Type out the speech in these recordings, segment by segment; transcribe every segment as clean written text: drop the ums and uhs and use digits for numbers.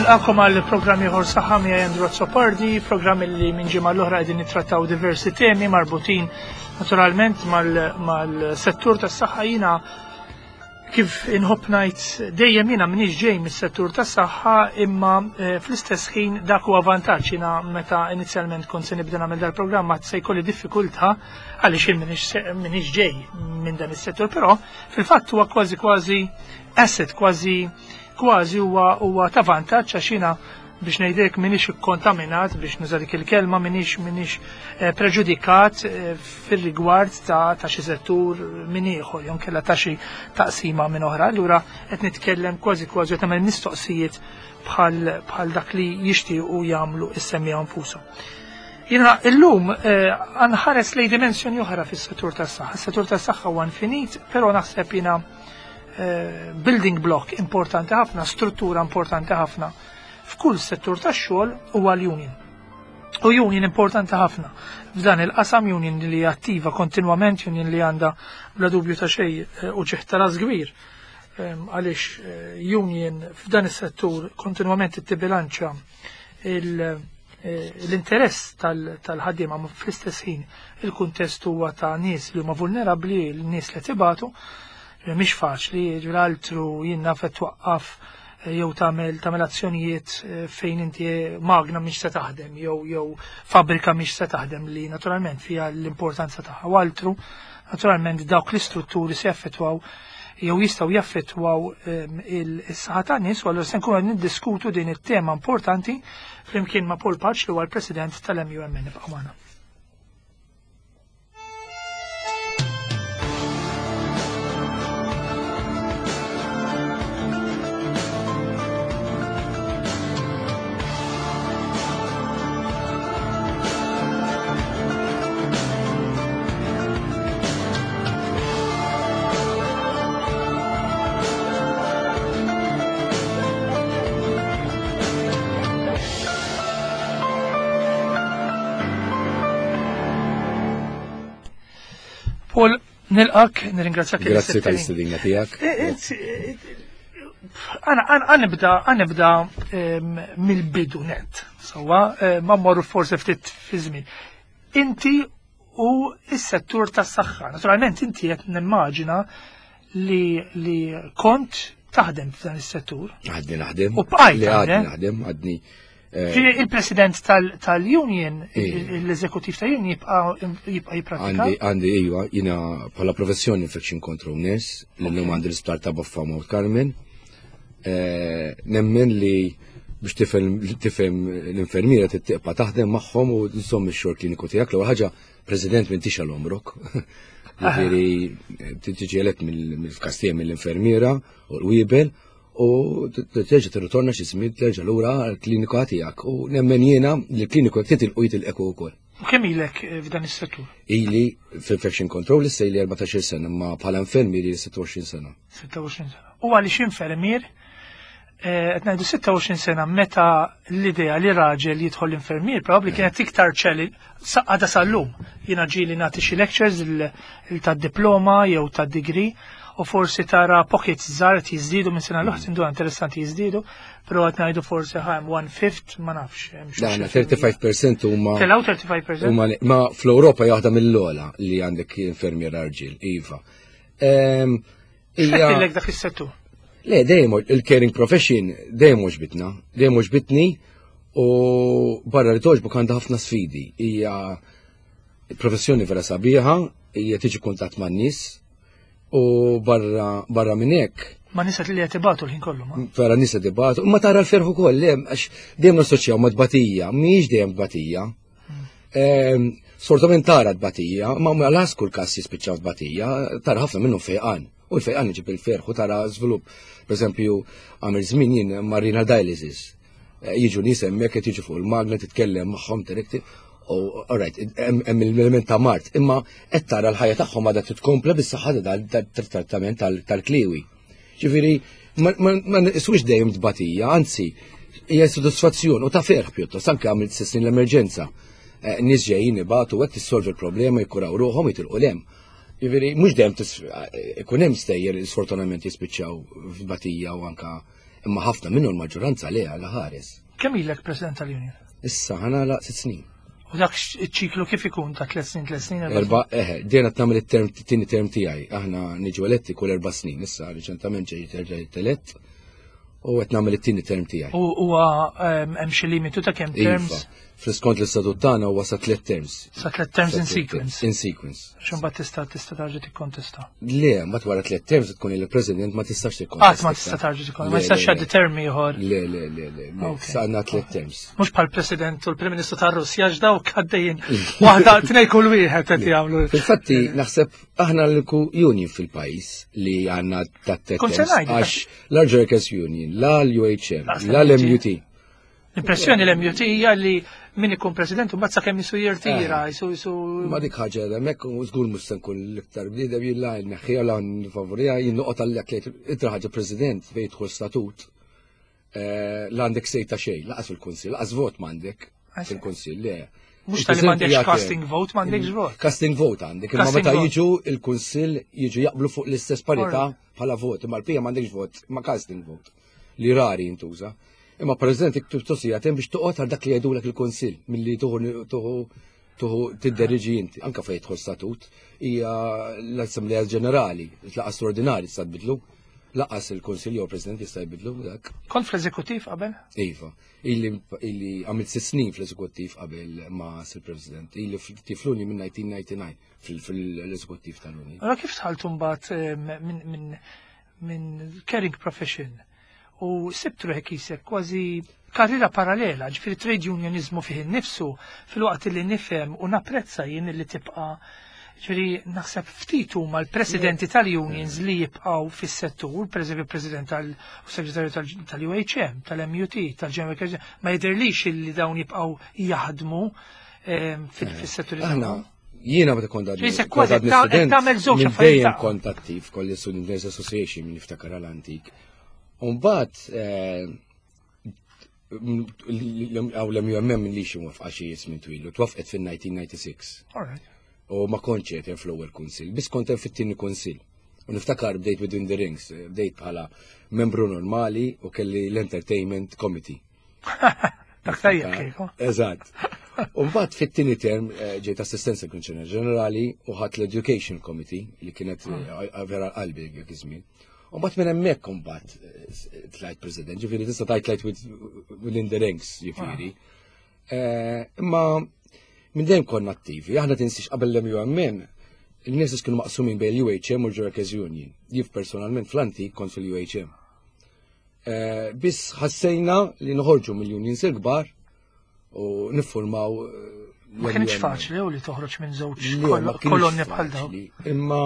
Nilqakom għal programmi ieħor saħħa miegħi Andrew Azzopardi, programm li minn ġimgħa l-oħra qegħdin nittrattaw diversi temi marbutin naturalment mal-settur tas-saħħa. Jiena kif inħobb ngħid dejjem jiena m'iniex ġej mis-settur tas-saħħa, imma fl-istess ħin dak huwa vantaġġ. Jiena meta inizjalment kont se nibda nagħmel dal-programm se jkolli diffikultà għaliex jien m'iniex ġej minn dan is-settur, però fil-fatt huwa kważi asset, kważi huwa ta' vantaġġ għax jiena biex ngħidlek m'iniex ikkontaminat biex nuża dik il-kelma, m'iniex preġudikat fir-rigward ta' xi settur minn ieħor jew kellha ta' xi taqsima minn oħra. Allura qed nitkellem kważi qed nagħmel mistoqsijiet bħal dak li jixtiequ jagħmlu issemmija nfushom. Jiena illum nħares lejn dimensjoni oħra fis-settur tas-saħħa. Is-settur tas-saħħa huwa infinit, però naħseb jiena building block importanti ħafna, struttura importanti ħafna f'kull settur tax-xogħol huwa l-union. U union importanti ħafna f'dan il-qasam, union li attiva kontinwament, union li għandha bla dubju ta' xejn u ċeħtaras kbir għaliex union f'dan is-settur kontinwament tibbilanċja l-interess tal-ħaddiema, ma fl-istess ħin il-kuntest huwa ta' nies li huma vulnerabbli, l-nies li tibatu. Mhix faċli, ġraltru jien nafet twaqqaf jew tagħmel azzjonijiet fejn inti magna mhix se taħdem jew fabbrika mhix se taħdem li naturalment fiha l-importanza tagħha. U altru naturalment dawk l-istrutturi se jaffettwaw jew jistgħu jaffettwaw is-saħħa tan-nies, u allura se nkunu qed niddiskutu din it-tema importanti flimkien ma' Paul Patch li huwa l-President tal-MUMN. Nibqa' magħna. Paul, nilqak, nirringrazzjak. Grazzi tal-istudina tiegħek. Nibda mill-bidu net. Sewwa ma mmorru forsi ftit fi żmien. Inti u s-settur tas-saħħa. Naturalment inti qed nimmaġina li kont taħdem f'dan is-settur. Għadni naħdem. U bqajt naħdem, għadni. Il-President tal-Union, l-Eżekutiv tal-Union jibqa' jippratika. Għandi iva, jiena bħala professjoni infection control nurse, l-lum għandi l-isptar ta' Baffa Mount Carmel. Nemmen li biex tifhem l-infermiera tibqa' taħdem magħhom u nżomm ix-xogħol kliniku tiegħek. L-ewwel ħaġa President m'intix għal omrok. Jiġifieri tiġi elett mill-kastija mill-infermiera u l-wiebel u terġa' tirritorna xi żmien terġa' lura għall-klinika tiegħek. U nemmen jiena li l-kliniku qed titilqu jitilqeku wkoll. Kemm ilek f'dan is-settur? Ili f'infection control issa ili 14 sena, imma bħala infermieri 26 sena. 26 sena. U għaliex infermier qed ngħidu 26 sena meta l-idea li raġel jidħol l-infermier probabbli kienet iktar ċelli għadha sal-lum. Jiena ġieli nagħti xi lectures tad-diploma jew tad-degree u forsi tara pockets żgħar jiżdiedu minn sena l-oħra, indu interessanti jiżdiedu, però qed ngħidu forsi ħajm 1/5 ma nafx. Dana 35% huma. Telgħu 35%? Ma fl-Ewropa waħda mill-ogħla li għandek infermier arġiel, iva. X'għedilek dak is-settur? Le, dejjem il-caring profession dejjem mhux bitni u barra li toġbok għandha ħafna sfidi. Hija professjoni vera sabiħa, hija tiġi kuntatt man-nies. U barra minn hekk. Ma nisa li qed ibatu l-ħin kollu ma. Vera nisa ibatu, ma tara l-ferħ ukoll għax dejjem nassoċjaw ma tbatija, mhijiex dejjem tbatija. Sortament tara tbatija, ma għalas kull każ jispiċċaw tbatija, tara ħafna minnhom fejqan. U l-fejqan iġib il-ferħ u tara żvilupp. Pereżempju għamel żmien jien marina dialysis. Jiġu nies hemmhekk qed jiġu fuq il-magna titkellem magħhom direkti. Alright, hemm l-element ta' mart, imma qed tara l-ħajja tagħhom għadha titkompla bis-saħħa tal-trattament tal-kliwi. Ġifieri ma niswix dejjem tbatija, anzi hija sodisfazzjon u ta' ferħ pjuttost anke għamilt snin l-emerġenza. Nies ġejjin ibatu qed tissolvi l-problema jikkuraw ruħhom jitilqu lem. Ġifieri mhux dejjem ikun hemm stejjer sfortunatament jispiċċaw f'batija u anke imma ħafna minnu l-maġġoranza leha la ħares. Kemm ilek President tal-Union? Issa ħana laq 6 snin. U dak iċ-ċiklu kif ikun ta' 3 snin? Dejna tnagħmel it-tieni term tiegħi. Aħna niġu eletti kull 4 snin. Issa riċentament ġejt terġa' elett u qed nagħmel it-tieni term tiegħi. U huwa hemm xi limitu ta' kemm terms? Fl-iskont l-istatut tagħna huwa sa 3 terms. Sa 3 terms in sequence. In sequence. X'imbagħad tista' tarġa' tikkontesta. Le, mbagħad wara 3 terms tkun il-President ma tistax tikkontesta. Qatt ma tista' tarġa' tikkontesta. Ma jistax jgħaddi term ieħor. Le. Sa għandna 3 terms. Mhux bħall-President u l-Prim Ministru tar-Russja x'dawk għaddejjin waħda tnejn kull wieħed qed jagħmlu. Infatti naħseb aħna l-union fil-pajjiż li għandna tat terms għax l-Larger Union, la l-UHM, la l-MUT. L-impressjoni l-MUT hija li min ikun President u mbagħad sakemm jisu jirtira, jisu. Ma dik ħaġa hemmhekk u żgur mhux se nkun l-iktar bniedem jilla neħħija la nfavorija jinnoqgħod għalhekk itra ħaġa President fejn jidħol statut l-għandek sejta xejn, laqas fil-Kunsill, laqas vot m'għandek fil-Kunsill, le. Mhux tal m'għandekx casting vote, m'għandekx vot. Casting vote għandek, imma meta jiġu il-Kunsill jiġu jaqblu fuq l-istess parità bħala vot, imma l-pija m'għandekx vot, ma casting vote li rari jintuża. Imma President iktub tosija tem biex toqgħod għal dak li jgħidulek il-Kunsill milli tuħu tidderiġi inti, anke fejn jidħol statut, hija l-Assembleja Ġenerali, laqas straordinari tista' tbidlu, laqas il-Kunsill jew President jista' jbidlu dak. Kont fl-Eżekuttiv qabel? Iva, illi għamilt 6 snin fl-Eżekuttiv qabel ma' il-President, illi tifluni minn 1999 fl-Eżekuttiv tal-Unjoni. Allora kif tħaltu mbagħad minn caring profession? U sibtu hekk jisek kważi karriera parallela, ġifieri trade unionizmu fih innifsu fil-waqt li nifhem u napprezza jien li tibqa' ġifieri naħseb ftit huma l-presidenti tal-unions li jibqgħu fis-settur, pereżempju President tal-Segretarju tal-UHM, tal-MUT, tal-General ma jidherlix li dawn jibqgħu jaħdmu fis-settur tagħhom. Jiena meta kont minn dejjem kont attiv kolli Student Association minn niftakar għal-antik. Umbat, għaw l-MUMM li xie mwafqa xie jismin twilu, twafqet fil-1996. U ma konċet jen fl-ewwel kunsil, bis konten fit-tieni kunsil. U niftakar bdejt within the rings, bdejt bħala membru normali u kelli l-Entertainment Committee. Dak tajjeb kieku. Eżatt. Umbat fit-tieni term ġejt assistent Sekretarju Ġenerali u ħadd l-Education Committee li kienet vera qalbi jekk iż-żmien. U bat minn hemmhekk kumbat tlajt President, ġifieri tista' tgħid within the ranks ġifieri. Imma minn dejjem konna attivi, aħna tinsix qabel l-MUMM, il-nies kienu maqsumin bejn l-UHM u l-Workers Union. Jif personalment fl-antik kont fil-UHM. Biss ħassejna li noħorġu mill-unions il-kbar u niffurmaw. Ma kienx faċli u li toħroġ minn żewġ kolonni bħal dawn. Imma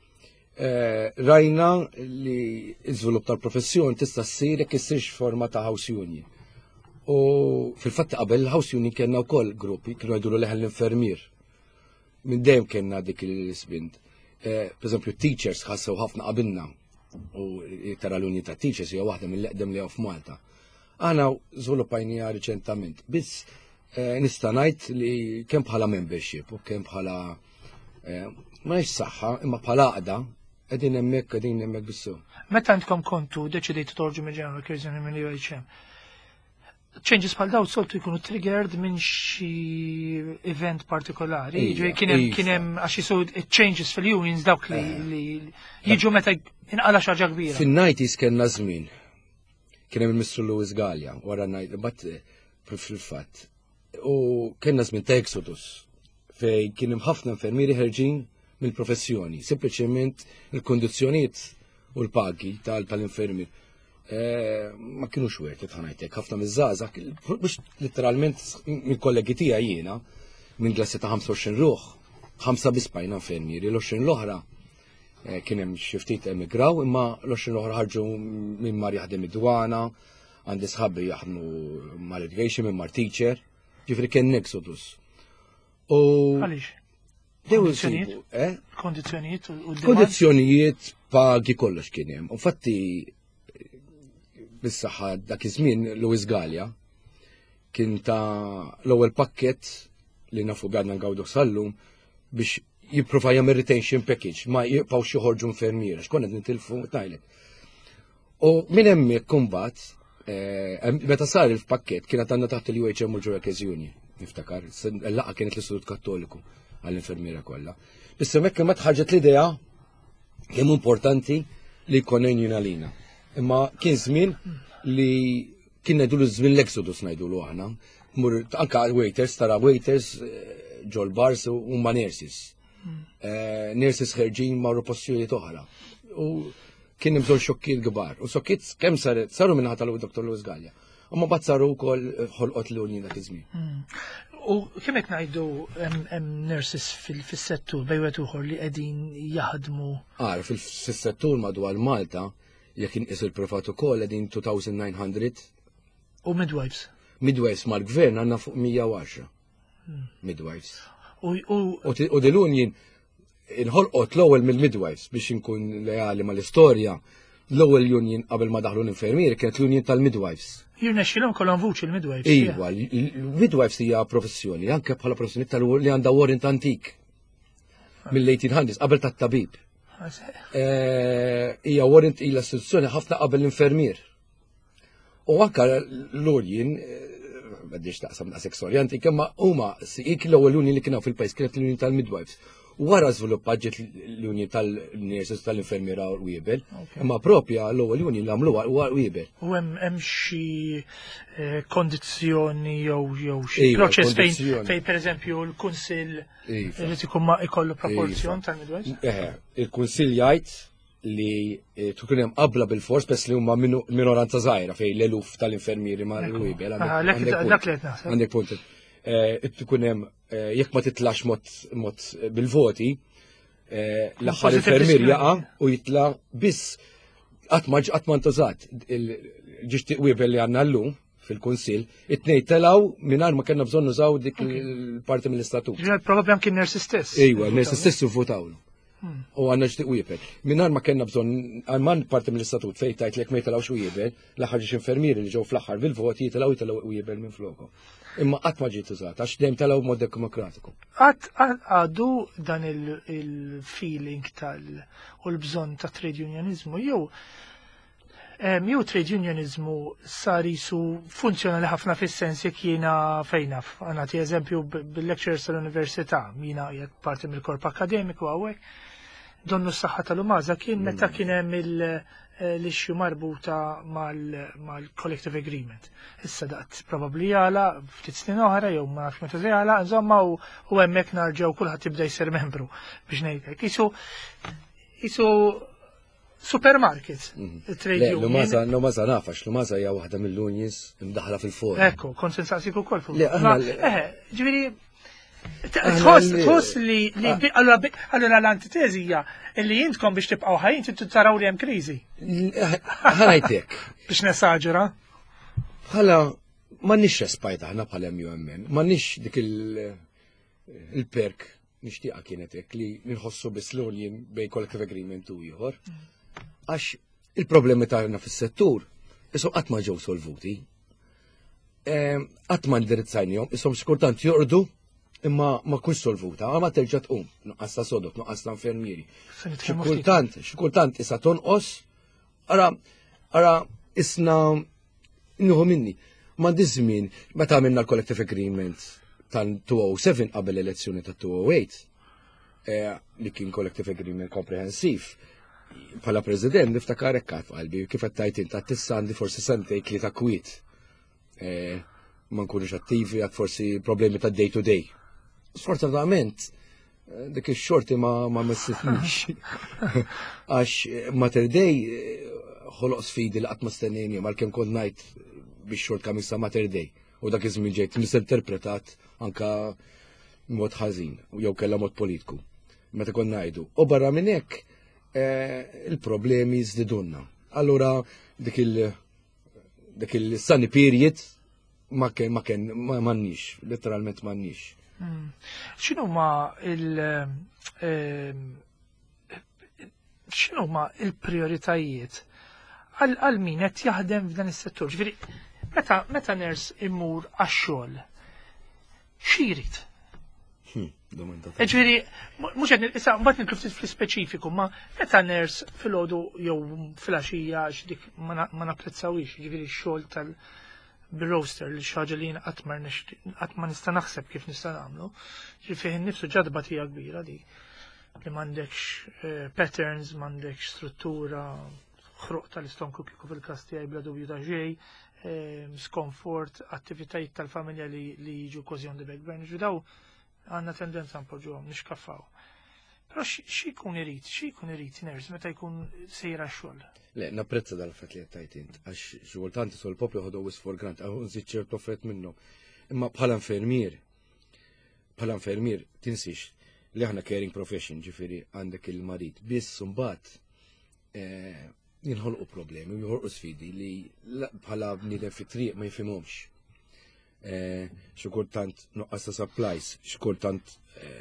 rajna li iżvilupp tal-professjoni tista' ssir jekk issirx forma ta' house union. U fil-fatt qabel il-house union kienna wkoll gruppi kienu jgħidulu leħen l-infermier. Minn dejjem kienna dik il-sbint. Pereżempju teachers ħassew ħafna qabilna u tara l-unji ta' teachers hija waħda mill-eqdem li f'Malta. Aħna żviluppajniha riċentament, biss nista' ngħid li kemm bħala membership u kemm bħala ma saħħa imma bħala għaqda qegħdin hemmhekk bissu. Meta intkom kontu deċidejtu torġu mill-General Workers Union mill-UHM, changes bħal dawn soltu jkunu triggered minn xi event partikolari. Kien hemm għax jisu changes fil-unions dawk li jiġu meta inqala xi ħaġa kbira. Fin-90s kellna żmien. Kien hemm il-Mistru Lewis Gallia wara ngħid fil-fatt. U kellna żmien ta' exodus fej kien hemm ħafna infermieri ħerġin mill-professjoni, sempliċement il-kondizzjonijiet u l-pagi tal-infermier ma kienux wieħed ħanajtek ħafna miż-żgħażagħ biex letteralment mill-kollegi tiegħi jiena minn klassi ta' 25 ruħ, 5 biss bajna infermieri, l-20 l-oħra kien hemm xi ftit emigraw imma l-20 l-oħra ħarġu minn mar jaħdem id-dwana, għandi sħabbi jaħdmu mal-education minn mar teacher, ġifri kien exodus. Għaliex? Kondizzjonijiet pagi kollox kien hemm. Infatti bis-saħħa dak iż-żmien Lewis Gallia kien ta' l-ewwel pakkett li nafu għadna ngawdu sallum biex jipprova jagħmel retention package ma jibqgħux joħorġu infermiera x'konna nitilfu tajlek. U minn hemmhekk kumbat, meta sar il-pakket kienet għandna taħt il-UHM u Workers Union, niftakar, l-laqgħa kienet l-Istitut Kattoliku għall-infermiera kollha. Issa hemmhekk kien ħarġet l-idea kemm importanti li jkollna union għalina. Imma kien żmien li kien ngħidulu żmien l-Exodus ngħidulu aħna. Anka waiters, tara waiters ġol bars u ma nurses. Nurses ħerġin marru postijiet oħra. U kien bżonn xokkiet kbar. U xokkiet kemm saru minn ħadd Dr. Lewis Gallia. U ma bad saru wkoll ħolqot l-unjin dak iż-żmien. U kemm qed ngħidu hemm nurses fis-settur bejwet uħor li qegħdin jaħdmu. Fis-settur madwar Malta jekk inqis il-privat ukoll qegħdin 2900. U midwives. Midwives mal-gvern għandna fuq 110. Midwives. U dil-unjin inħolqot l-ewwel mill-midwives biex inkun leali mal-istorja. L-ewwel union qabel ma daħlu l-infermieri kienet l-union tal-midwives. Jirnexxilhom kollhom vuċi l-midwives. Iva, l-midwives hija professjoni, anke bħala professjoni li għandha warrant antik mill-1800s qabel tat-tabib. Hija warrant ilha istituzzjoni ħafna qabel l-infermier. U anke l-union m'għaddix taqsam daqshekk storjanti kemm huma sik l-ewwel union li kienu fil-pajjiż kienet l-union tal-midwives. Wara żviluppat ġiet l-union tal-nurses tal-infermiera u wiebel, imma propja l-ewwel union li għamluha huwa wiebel. U hemm xi kondizzjoni jew xi proċess fejn pereżempju l-kunsill irid ikollu proporzjon tal-midwives? Il-kunsill jgħid li tkun hemm qabla bil-fors bess li huma minoranza żgħira fejn l-eluf tal-infermieri ma' l-wiebel. Għandek punt. Tkun hemm jekk ma titlax mod bil-voti, l-aħħar infermier jaqa' u jitla biss qatt ma ntużat il-ġixtieq wiebel li għandna llum fil-kunsill, it-tnejn telgħu mingħajr ma kellna bżonn nużaw dik il-parti mill-istatut. Probabbli anke n-nersi stess. Ejwa, n-nersi stess jivvotawlu. U għandna ġtieq wiebel. Mingħajr ma kellna bżonn għalman parti mill-istatut fejn tajt lek ma jitilgħux wiebel, l-aħħar ġiex infermieri li ġew fl-aħħar bil-voti jitilgħu wiebel minn flokhom. Imma qatt ma ġiet użat, għax dejjem telgħu mod demokratiku. Għadu dan il-feeling u l-bżonn ta' trade unionizmu jew trade unionizmu sar jisu funzjonali ħafna fis-sens jekk jiena fejna nagħti eżempju bil-lecturers tal-università, jiena jekk parti mill-korp akademiku hawnhekk, donnu s-saħħa tal-umaża kien meta kien hemm l-ixju marbuta mal-collective agreement. Issa daqt probabbli jala ftit snin oħra jew ma nafx meta jala, insomma u hemmhekk narġgħu kulħadd jibda jsir membru biex ngħidlek. Isu supermarket. L-umaża nafax, l-umaża hija waħda mill-unions imdaħla fil-forum. Ekku, konsensasiku wkoll fuq. Ġifieri tħoss li allura l-antitezi hija li jintkom biex tibqgħu ħajjin trid taraw li hemm kriżi. Ħajtek. Biex nesaġera. Bħala m'għandniex respajt aħna bħala MUMN, m'għandniex dik il-perk nixtieqha kienet hekk li nħossu biss l-union bejn collective agreement u ieħor. Għax il-problemi tagħna fis-settur isom qatt ma ġew solvuti. Qatt ma ndirizzajnihom, isom xkultant jorqdu imma ma kunx solvuta, ma terġa' tqum, nuqqas ta' sodot, nuqqas ta' infermieri. Xikultant issa tonqos, ara isna nieħu minni. M'għandi żmien meta għamilna l-collective agreement tal-2007 qabel l-elezzjoni tat-2008 li kien collective agreement komprehensiv. Bħala President niftakar hekk f'qalbi kif qed tajt inta tissandi forsi sentejk li ta' kwiet. Ma nkunux attivi għad forsi problemi ta' day to day. Sfortunatament, dik ix-xorti ma messitnix. Għax Mater Day ħoloq sfidi li qatt ma stennejni mal-kemm kont ngħid biex xort kemm issa Mater Day. U dak iż-żmien ġejt misinterpretat anka mod ħażin jew kellha mod politiku. Meta kont ngħidu. U barra minn hekk il-problemi żdidunna. Allura dik il-sunny period m'għandniex, letteralment m'għandniex. X'inhuma il-prioritajiet għal min qed jaħdem f'dan is-settur? Ġifieri meta ners immur għax-xogħol, x'jirid? Ġifieri, mhux qed issa mbagħad nitlu ftit fl-ispeċifiku, ma meta ners filgħodu jew filgħaxija dik ma napprezzawix, ġifieri x-xogħol bil-roaster li xi ħaġa li jiena qatt ma nista' naħseb kif nista' nagħmlu. Ġifieri nnifsu ġadba tiegħek kbira di li m'għandekx patterns, m'għandekx struttura, ħruq tal-istonku kieku fil-każ tiegħi bla dubju ta' xejn, skomfort, attivitajiet tal-familja li jiġu kważi on the backburn, daw għandna tendenza npoġġuhom nixkaffaw. Però x'ikun irid ners meta jkun sejra x-xogħol. Le, napprezza dal-fatt li qed tajt int, għax xi kultanti sol poplu ħodu wis for grant, nżid ċertu offert minnhom. Imma bħala infermier tinsix li aħna caring profession, ġifieri għandek il-marit, biss mbagħad jinħolqu problemi, jinħolqu sfidi li bħala bniedem fit-triq ma jifhimhomx. Xi kultant nuqqas ta' supplies, xi kultant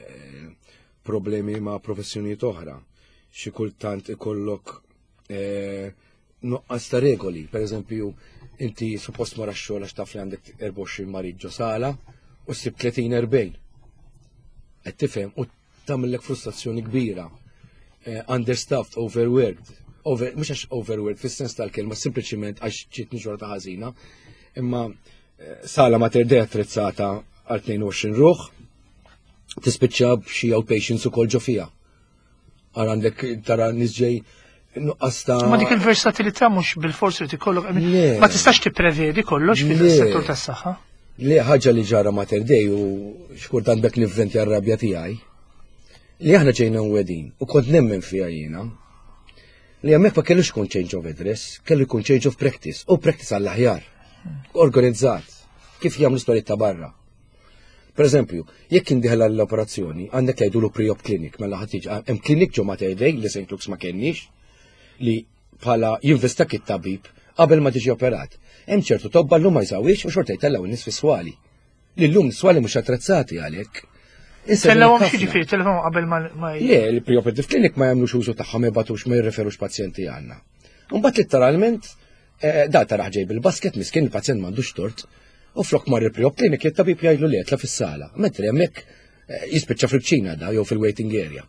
problemi ma' professjonijiet oħra, xi kultant ikollok nuqqas ta' regoli. Pereżempju, inti suppost mara x-xogħol għax taf li għandek 24 marit ġo sala u ssib 30-40. Qed tifhem u tagħmellek frustrazzjoni kbira. Understaffed, overworked. Mhux għax overworked fis-sens tal-kelma, sempliċiment għax ġietni ġurnata ħażina, imma sala mater dej attrezzata għal 22 ruħ, tispiċċa b'xi outpatients ukoll ġo fiha. Għal għandek tara nisġej nuqqas ta' ma dik il-versatilità mhux bil-forsi li tikollok, ma tistax tipprevedi kollox fis-settur tas-saħħa. Le ħaġa li ġara mater dej u xkultant bekk nivventi għar-rabja tiegħi. Li aħna ġejna nwedin u kont nemmen fiha jiena. Li hemmhekk ma kellux kun change of address, kellu jkun change of practice, u practice għall-aħjar. Organizzat, kif jagħmlu storijiet ta' barra. Pereżempju, jekk indiħel għall-operazzjoni, għandek jgħidulu pre-op clinic, mela ħadd hemm klinik ġo ma tgħidej li St. Luke's ma kenniex, li bħala jinvestak it-tabib qabel ma tiġi operat. Hemm ċertu tobba llum ma jżawix u xorta jtellaw in-nies fis-swali. Li llum niswali mhux attrezzati għalhekk. Tellawhom x'jiġifieri, tellawhom qabel ma Le, il-pre-operative clinic ma jagħmlux użu tagħhom ma jibgħatux ma jirreferux pazjenti għandna. Imbagħad litteralment da taraħ ġej bil-basket miskin il-pazjent m'għandux tort u flok mar il-pre-op clinic it-tabib jgħidlu li jitla fis-sala. Metri hemmhekk jispiċċa fil-ċina da jew fil-waiting area.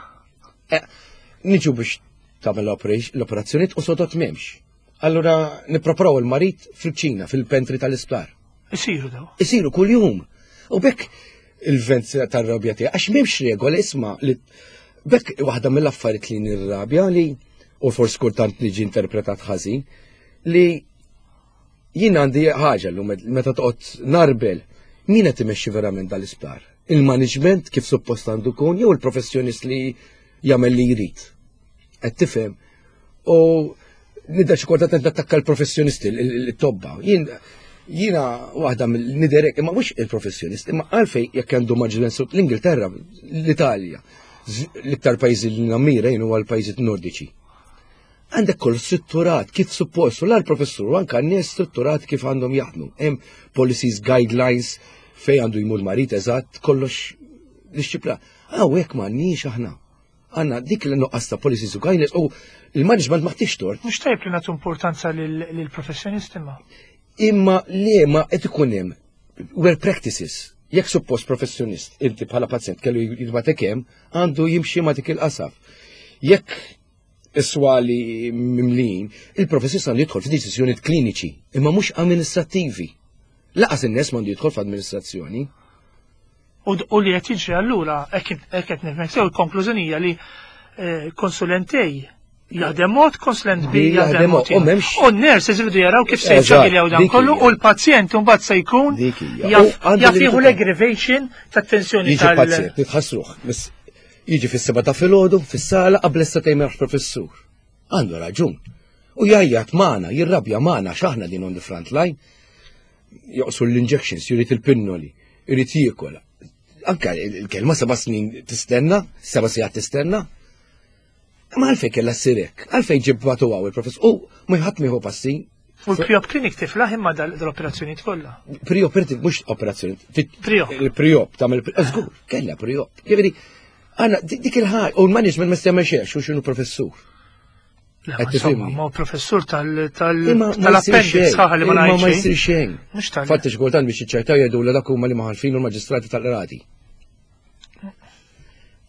Niġu biex tagħmel l-operazzjonijiet u sodot m'hemmx. Allura nippropraw il-marit fil-ċina, fil-pentri tal-isptar. Isiru daw. Isiru kuljum. U bekk il-vent tar-rabja tiegħek għax m'hemmx regola isma' li bekk waħda mill-affarijiet li nirrabja li u forsi kultant li ġi interpretat ħażin li jien għandi ħaġa llum meta toqgħod narbel min qed imexxi verament dal-isptar. Il-management kif suppost għandu jkun jew il-professjonist li jagħmel li jrid. Qed tifhem. U nidda xi kultant nattakka l-professjonisti il-tobba. Jiena waħda mill-niderek, imma mhux il-professjonist, imma għalfej jekk għandu maġġoranza l-Ingilterra, l-Italja, l-iktar pajjiżi li nammira jien huwa l-pajjiżi nordiċi. Għandek kollu strutturat kif suppost, u l-professur anke nies strutturat kif għandhom jaħdmu. Hemm policies, guidelines fejn għandu jmur marit eżatt, kollox disċipla. Hekk m'għandniex aħna. Għandna dik li noqqas ta' policies u guidelines u il-management ma ħtix tort. Mhux tajb li nagħtu importanza lill-professjonisti imma. Imma li ma qed ikun hemm well practices. Jekk suppost professjonist, inti bħala pazjent kellu jibgħatek hemm, għandu jimxi ma dik il-qasaf. Jekk is-swali mimlin, il-professjonist għandu jidħol f'deċiżjonijiet kliniċi, imma mhux amministrattivi. Laqas in-nies m'għandu jidħol f'amministrazzjoni. U li qed jiġri allura hekk qed nifhmek sew il-konklużjoni hija li konsulentej jaħdem mod, konsulent B jaħdem mod. U n-ners iżridu jaraw kif se jċagiljaw dan kollu u l-pazjent mbagħad se jkun jaf jieħu l-aggravation tat-tensjoni tal-pazjent. Nitħassruh. Jiġi fis-seba' ta' filgħodu fis-sala qabel issa jmeraħ professur. Għandu raġun. U jgħajjat magħna, jirrabja magħna x'aħna din on the front line. Joqsu l-injections, jrid il-pinnoli, jrid jiekol. Anke il-kelma 7 snin tistenna, 7 sigħat tistenna. Ma għalfej kella s-sirek, għalfej ġibbatu għaw il-professor, u ma jħat miħu passi. U l-pre-op klinik tiflaħ imma dal-operazzjoniet kollha. Pre-op, mux operazzjoni. Pre-op. Il-pre-op, tamel żgur, kella pre-op. Jeveri, għana dik il-ħaj, u l-management ma s-semma xiex, u xinu professur. Ma professur tal-appendix ħaħa li ma najċi. Ma jisir xejn. Mux tal. Fatti xgħoltan biex iċċajtaw jgħidu l-dak huma li maħalfin u l-maġistrati tal-qrati.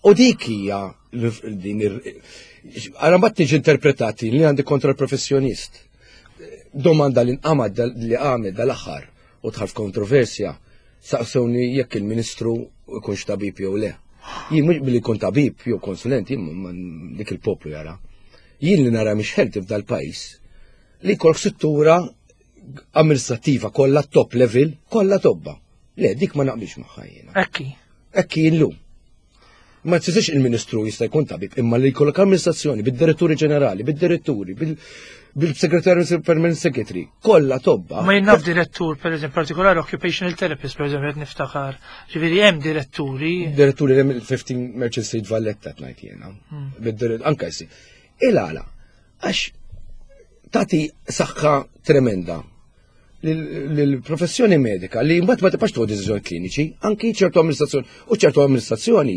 U dik hija din għara mbagħad tiġi interpretati li għandi kontra l-professjonist. Domanda li nqamad li għamel dal-aħħar u tħarf kontroversja saqsewni jekk il-Ministru ikunx tabib jew le. Jien mhux billi jkun tabib jew konsulent, jien dik il-poplu jara. Jien li nara mhix ħelti f'dal-pajjiż li jkollok struttura amministrattiva kollha top level, kollha tobba. Le, dik ma naqbilx magħha jiena. Ekki illum. Ma tiżix il-Ministru jista' jkun tabib, imma li jkollok amministrazzjoni bid-diretturi ġenerali, bid-diretturi, bil-segretarju permanent secretary, kollha tobba. Ma jinnaf direttur, per eżempju, partikolari occupational therapist, per eżempju, qed niftakar. Ġifieri hemm diretturi. Diretturi hemm il-15 Merchant Street Valletta ngħid jiena. Anke jsi. Il-għala, għax tagħti saħħa tremenda lill-professjoni medika li mbagħad ma tibqax tuħu deċiżjoni kliniċi, anki ċertu amministrazzjoni u ċertu amministrazzjoni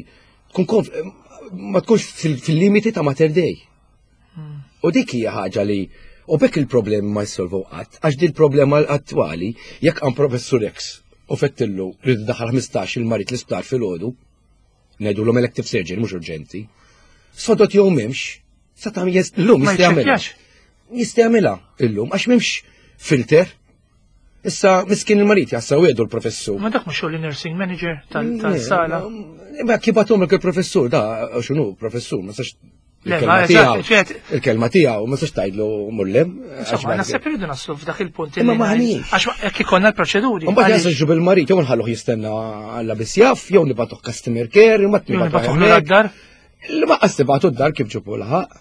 ma tkunx fil-limiti ta' Mater Dei. U dik hija ħaġa li u bekk il-problemi ma jsolvu qatt, għax di l-problema attwali jekk hemm professur X u fettillu li daħal 15 il-marit l-isptar fil-għodu, ngħidulhom elective surgery mhux urġenti, sodot jew m'hemmx, sa ta' l-lum jistgħamilha illum għax m'hemmx filter. Issa miskin il-marit jassaw għedu l-professur. Ma dak mhux il-nursing manager tal-sala. Ma kibatom il-professur, da xunu professur, ma sax il-kelma tiegħu ma sax tgħidlu mullem. Insomma, naħseb irridu naslu f'dak il-punt. Ma maħniex. Għax jekk ikollna l-proċeduri. Mbagħad jasaġġu bil-marit jew nħalluh jistenna alla bisjaf, jew nibatuh customer care, jew nibatuh d-dar. L-baqqas tibatu d-dar kif ġibu laħaq.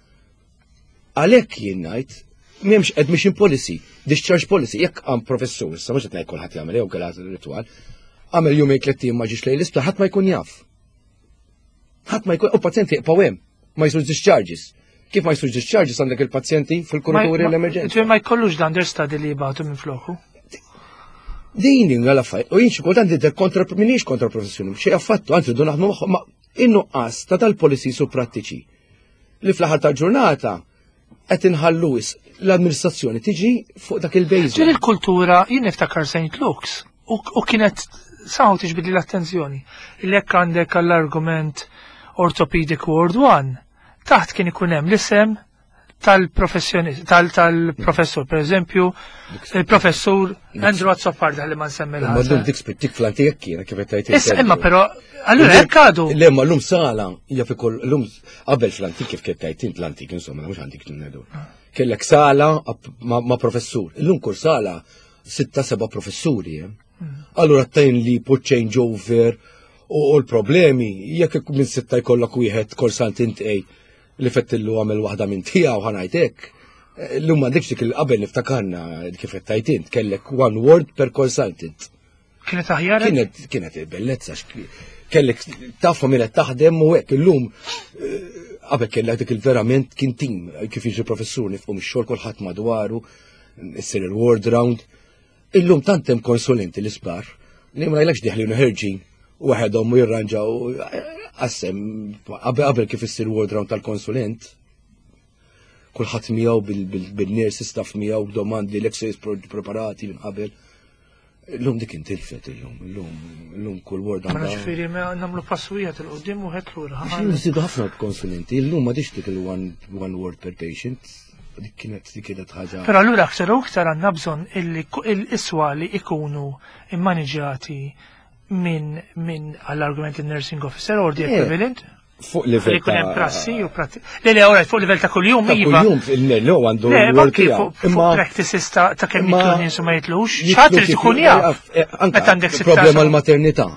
Għalhekk jien ngħid m'hemmx admission policy, discharge policy, jekk hemm professur, issa mhux qed ngħid kulħadd jagħmel jew kelha ritwal, għamel jumejn tliet ijiem ma ġiex lejn l-isptar ħadd ma jkun jaf. Ħadd ma jkun u pazjenti jqbgħu hemm, ma jsirux discharges. Kif ma jsirux discharges għandek il-pazjenti fil-kuraturi l-emerġenza. Ma jkollux dan understudy li jibgħatu minn floku. Din għal affarijiet, u jien xi kultant tidher minix kontra professjoni, xi affattu anzi du naħdmu magħhom ma innuqqas ta' tal-policy su prattiċi. Li fl-aħħar tal-ġurnata qed inħallu l-amministrazzjoni tiġi fuq dak il-bejżi. Ġiel il-kultura jien niftakar St. Luke's u kienet saħu tiġbidli l-attenzjoni. Il-hekk għandek għall-argument orthopedic ward 1 taħt kien ikun hemm l-isem tal-professur, per eżempju, il-professur Andrew Azzoparda li ma nsemmi l-ħaġa. Ma dik spittik fl-antijek kiena kif qed issa imma però allura hekk għadu. Le ma llum sala hija fi kull llum qabel fl-antik kif kif tajt l-antik insomma mhux għandik ngħidu. Kellek sala ma' professur. Illum kull sala 6-7 professuri. Allura tajn li put change over u l-problemi jekk minn 6 jkollok wieħed korsant intej li fettillu għamil waħda minn tiegħu ħanajtek. L-lum għandekx dik il-qabel niftakarna kif qed kellek one word per consultant. Kienet aħjar? Kienet bellezza kellek tafhom min qed taħdem u hekk illum qabel kellek dik il-verament kien tim kif jiġi professur nifhom ix-xogħol kulħadd madwaru, issir il-word round. Illum tant hemm konsulenti l-ispar li ma jgħidlekx diħli ħerġin u waħedhom u jirranġaw qassem qabel kif issir word round tal-konsulent. Kulħadd miegħu bil-nurse staff miegħu domandi l-exercise preparati minn qabel. Illum dik intilfet illum kull word għandha. Ma ġifieri nagħmlu pass wieħed il-qudiem u ħed lura. Nżidu ħafna konsulenti, illum ma dix dik il-one word per patient. Dik kienet ħaġa. Però allura aktar u aktar għandna bżonn il-iswa li ikunu immaniġjati minn għall-argument il-nursing officer or the equivalent? Fuq livell ta' hemm prassi u prassi. Le għorajt fuq livell ta' kuljum iva. Kuljum il-nello għandu fuq practices ta' kemm ikun nies ma jitlux. X'ħadd irid ikun jaf. Meta għandek problema l-maternità.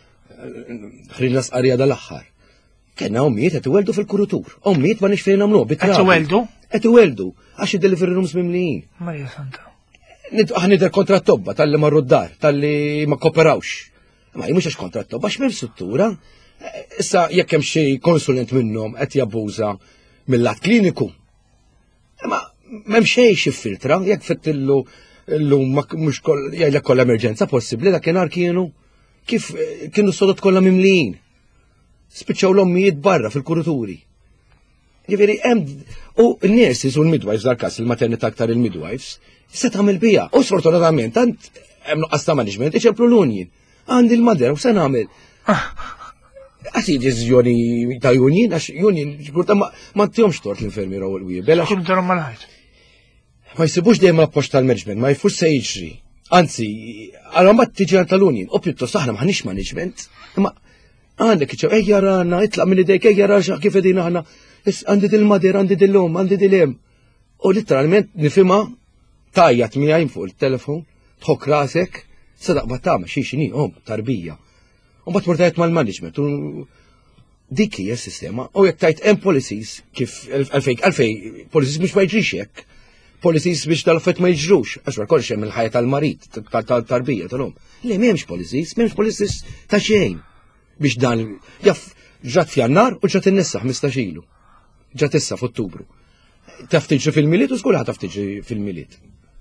Ħrina sqarrija dal-aħħar. Kenna ommijiet qed iweldu fil-kurutur. Ommijiet ma nix fejn nagħmluh bit-trabi. Qed iweldu? Qed iweldu għax id-delivery rooms mimlijin. Marja Santa. Nidher kontra t-tobba tal-li marru d-dar, tal-li ma kooperawx. Ma mhux għax kontra t-tobba, għax m'hemm struttura. Issa jekk hemm xi konsulent minnhom qed jabbuża mill-lat kliniku. Ma m'hemm xejn xi filtra, jekk fettillu llum mhux jgħidlek kollha emerġenza possibbli dakinhar kienu kif kienu sodot kollha mimlijin. Spiċċaw l-ommijiet barra fil-kurituri. Jiġifieri hemm u n-nurses u l-midwives dal-każ il-maternità aktar il-midwives se tagħmel biha. U sfortunatament tant hemm nuqqas ta' management iċemplu l-unjin. Għandi l-madera u se nagħmel. Għasi deċiżjoni ta' union, għax union ġburta ma t-tjomx tort l-infermiera u l-wiebel. Kun darom mal-ħajt. Ma jsibux dejjem l-appoġġ tal-management, ma jfux se jiġri. Anzi, għal ma tiġi għal tal-union, u pjuttost aħna maħniex management, imma għandek iċċew, ejja rana, itlaq minn idejk, ejja raġa kif edin aħna, għandi dil-mader, għandi dil-lom, għandi dil-lem. U literalment nifima tajjat miegħi fuq il-telefon, tħok rasek, sadaq battama xini, tarbija. U bat mordajt mal-management, u dik hija s-sistema, u jekk tajt hemm policies kif għalfej policies mhux ma jiġrix hekk. Policies biex tal-affett ma jiġrux, għax kollox hemm il-ħajja tal-marit, tal-tarbija tal-hom. Le m'hemmx policies ta' xejn biex dan jaff ġat f'jannar u ġat innessa 15 ilu. Ġat issa f'Ottubru. Taf tiġri fil-miliet u skulħa taf tiġri fil-miliet.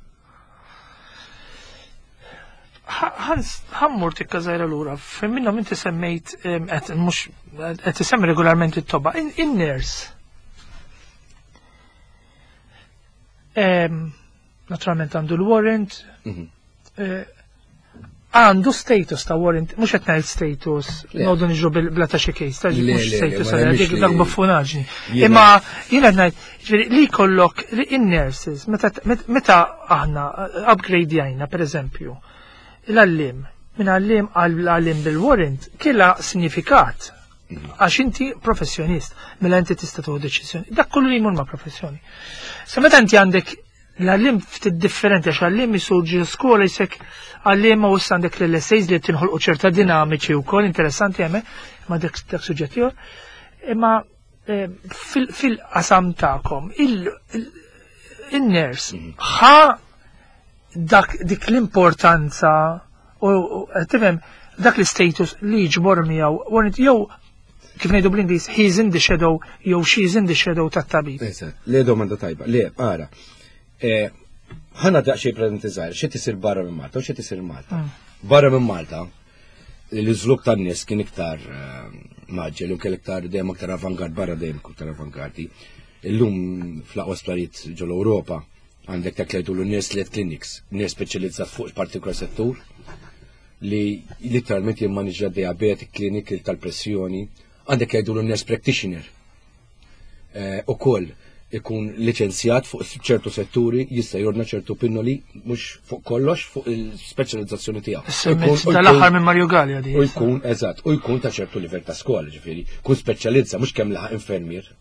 ħammur tikka żgħira lura, minnhom inti semmejt qed isemmi regolarment it-toba. In-ners. Naturalment għandu l-warrant, għandu status ta' warrant, mux qed ngħid status, nodu niġu bla ta' xi case, ta' mux status għal dak buffunaġni. Imma jiena ngħid li jkollok in-nurses, meta aħna upgrade jajna pereżempju, l-għallim, minn għallim għal-għallim bil-warrant, killa sinifikat. Għax inti professjonist, mela inti tista' tuħu deċiżjoni. Dak kollu li jmur ma' professjoni. Sa meta inti għandek l-għallim ftit differenti għax għallim jisurġi skola jisek għallim ma wissa għandek l-essays li tinħolqu ċerta dinamiċi wkoll interessanti hemm ma' dak suġġetti imma fil-qasam tagħkom in-ners ħa dik l-importanza u tifhem dak l-status li jġbor miegħu jew kif ngħidu bl-Ingliż he's in the shadow jew she's in the shadow tat-tabib. Le domanda tajba, le ara. Ħana daqsxejn preżenti żgħar, xi tisir barra minn Malta u xi tisir Malta. Barra minn Malta l-iżluk tan-nies kien iktar maġġel u kien iktar dejjem aktar avangard barra dejjem iktar avangardi. Illum fl-aqwa sparijiet ġol Ewropa għandek dak li jgħidu nurse led clinics, nies speċjalizzat fuq partikular settur li literalment jimmaniġġa diabetic clinic tal-pressjoni, għandek jgħidu nurse practitioner. Ukoll ikun liċenzjat fuq ċertu setturi jista' jordna ċertu pinnoli mhux fuq kollox fuq il-speċjalizzazzjoni tiegħu. Tal-aħħar minn Mario Gallia di. U jkun eżatt, u jkun ta' ċertu livell ta' skola, ġifieri, kun speċjalizza mhux kemm laħaq infermier.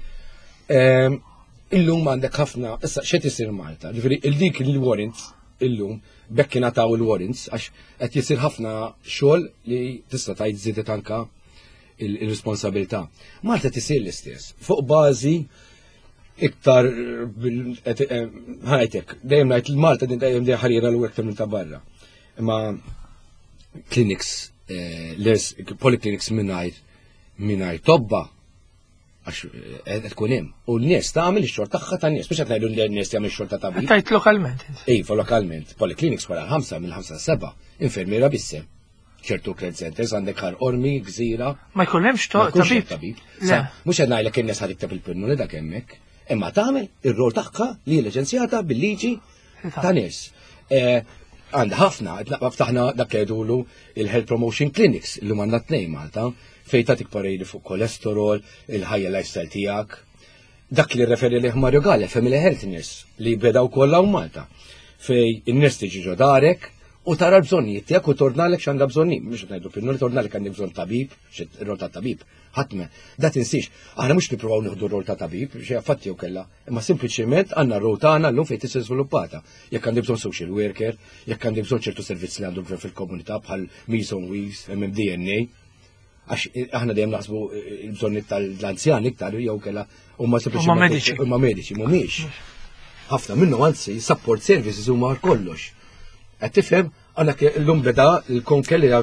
Illum għandek ħafna, issa xed isir Malta, ġifieri il-dik il-warrants illum bekk ingħataw il-warrants għax qed jisir ħafna xogħol li tista' tgħid żiedet anke il-responsabilità. Malta tisir l-istess, fuq bażi iktar ħajtek, dejjem ngħid il-Malta din dejjem dejjem ħarira l-aktar minn ta' barra. Imma clinics, polyclinics mingħajr tobba għax qed tkun hemm. U n-nies tagħmel ix-xogħol tagħha tan-nies, biex qed ngħidu n-nies jagħmel ix-xogħol ta' tabib. Tajt lokalment. Iva lokalment, polyclinics wara 5 mill-5 7 infermiera bisse. ċertu credit centers għandek ħar ormi, gżira. Ma jkollemx tabib. Mhux qed ngħidlek in-nies ħadiktab il-pinnu li dak hemmhekk. Imma tagħmel ir-rol tagħha li liċenzjata bil-liġi ta' nies. Għandha ħafna, ftaħna dak jgħidulu il-health promotion clinics li għandna tnejn Malta, fejn tagħtik parejli fuq kolesterol, il-ħajja lifestyle tiegħek. Dak li referi lih Mario Gallia, Family Health Nurse, li bedaw kollha u Malta. Fej in-nies tiġi ġodarek u tara l-bżonnijiet tiegħek u tornalek x'għandha bżonni, mhux qed ngħidu pinnu li tornalek għandek bżonn tabib, ir-rol ta' tabib. Ħatme, da tinsix, aħna mhux nippruvaw nieħdu r-rol ta' tabib, xi affatti jew kellha, imma sempliċement għandna r-rol tagħna llum fejn tisir żviluppata. Jekk għandek bżonn social worker, jekk għandek bżonn ċertu servizzi li għandu fil-komunità bħal Meals on Wheels, MMDNA, għax aħna dejjem naħsbu l-bżonnijiet tal-anzjani iktar jew kellha huma sempliċement huma mediċi mhumiex. Ħafna minnhom anzi support services huma kollox. Qed tifhem għandek l-lum beda l-konker li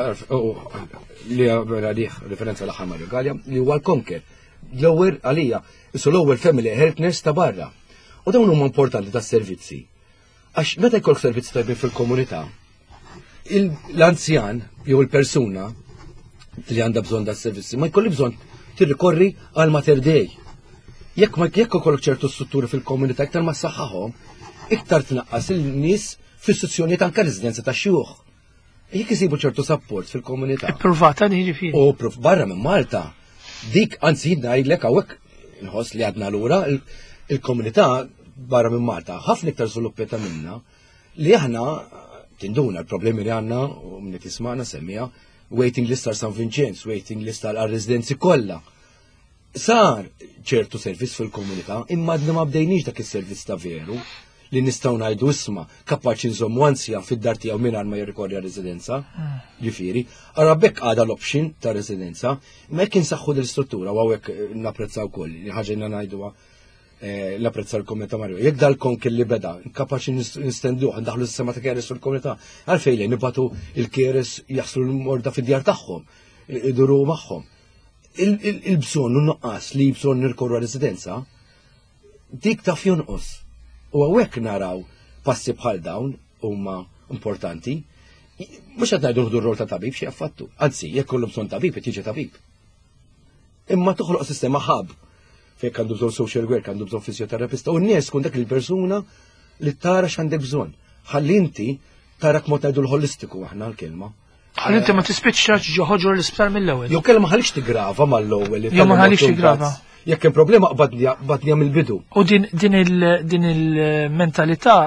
għalih referenza l-aħħar Mario Gallia li huwa l-konker. L-ewwel għalija isu l-ewwel family health nurse ta' barra. U dawn huma importanti tas-servizzi. Għax meta jkollok servizzi tajbin fil-komunità, l-anzjan jew il-persuna li għandha bżonn das-servizzi ma jkolli bżonn tirrikorri għal Mater Dei. Jekk ikollok ċertu strutturi fil-komunità iktar ma saħħahom, iktar tnaqqas il-nies f'istituzzjonijiet anke residenza ta' xjuħ. Jekk isibu ċertu support fil-komunità. Ipprovata di ġifieri. U barra minn Malta, dik anzi ngħidlek hawnhekk inħoss li għadna lura il-komunità barra minn Malta ħafna iktar żviluppi minna li aħna tinduna l-problemi li għandna u minni tisma'na semmija waiting list tal San Vincenz, waiting list tal-residenzi kollha. Sar ċertu servizz fil-komunità, imma għadna ma bdejniex dak is-servizz ta' veru li nistgħu ngħidu isma' kapaċi nżommu ansja fid-dar tiegħu mingħajr ma jirrikorja residenza, ġifieri, ara bekk għadha l-option ta' residenza, imma jekk insaħħu l-istruttura u hawnhekk napprezzaw ukoll, li ħaġa ngħiduha l-apprezza l-komunità Mario. Jekk dal-kon kelli beda, kapaċi nistenduh, ndaħlu s-sema ta' keres fil-komunità, għalfejn li nibatu il-keres jaħslu l-morda fid-djar tagħhom, iduru magħhom. Il-bżonn u nuqqas li bżonn nirkorru residenza, dik taf jonqos. U għawek naraw passi bħal dawn huma importanti. Mhux qed ngħidu nħdu r-rol ta' tabib xi affattu. Anzi, jekk kollu bżonn tabib qed jiġi tabib. Imma toħloq sistema ħab fejn għandu bżonn social work, għandu bżonn fisioterapista, u n-nies tkun dak il-persuna li tara x'għandek bżonn. Ħalli inti tarak mod ngħidu l-holistiku aħna l-kelma. Ħalli inti ma tispiċċax ġoħoġu l-isptar mill-ewwel. Jew kellha ma ħallix tigrava mal-ewwel. Jew ma ħallix tigrava. Jekk hemm problema qbadnija mill-bidu. U din il-mentalità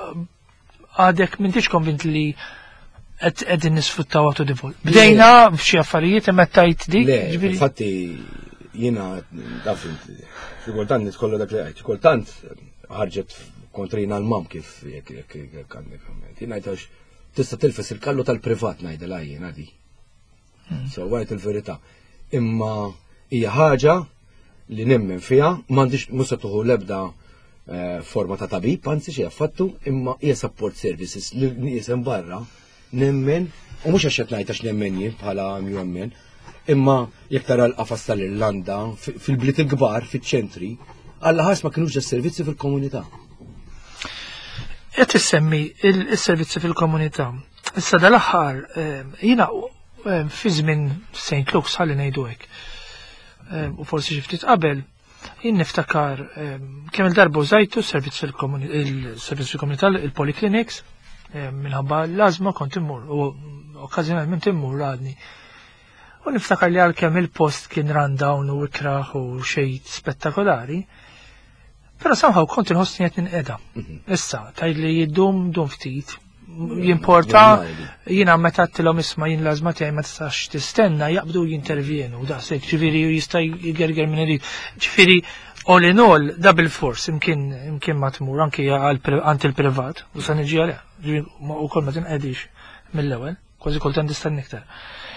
għadek m'intix konvint li qegħdin nisfruttaw għatu divol. Bdejna f'xi affarijiet imma tajt dik. Le, infatti jiena taf kultant nitkollu dak li għajt. Kultant ħarġet kontrina l-mam kif jekk għandek. Jiena ngħidx tista' tilfes il-kallu tal-privat ngħidilha jiena di. So għajt il-verità. Imma hija ħaġa li nemmen fija, m'għandix mhux se tuħu l-ebda forma ta' tabib, anzi xi affattu, imma hija support services li niesem barra nemmen, u mhux għax qed ngħid għax nemmen jien bħala UMN, imma jekk tara l-qafas tal-Irlanda fil-bliet il-kbar fiċ-ċentri, alla ħares ma kinux servizzi fil-komunità. Qed issemmi il-servizzi fil-komunità. Issa dal-aħħar jiena fi żmien St. Luke's ħalli ngħidu hekk. U forsi xiftit qabel, jien niftakar kemm il-darba użajtu il-servizz fil-komunità, il-policlinics, minħabba l-azma kont immur, u okkażjonalment immur għadni. U niftakar li għal-kemm il-post kien rundown u ikraħ u xej spettakolari, pero somehow kont inħossni qed ninqeda. Issa, tajt li jiddum ftit, jimporta jiena meta għattilhom isma' jien l-għażma tiegħi ma tistax tistenna jaqbdu jintervjenu daqshekk ġifieri jista' jgerger minn irid. Ġifieri all in all double force imkien ma tmur anke għand il-privat u se niġi għalih. Ukoll ma tinqedix mill-ewwel, kważi kultant tistenni iktar.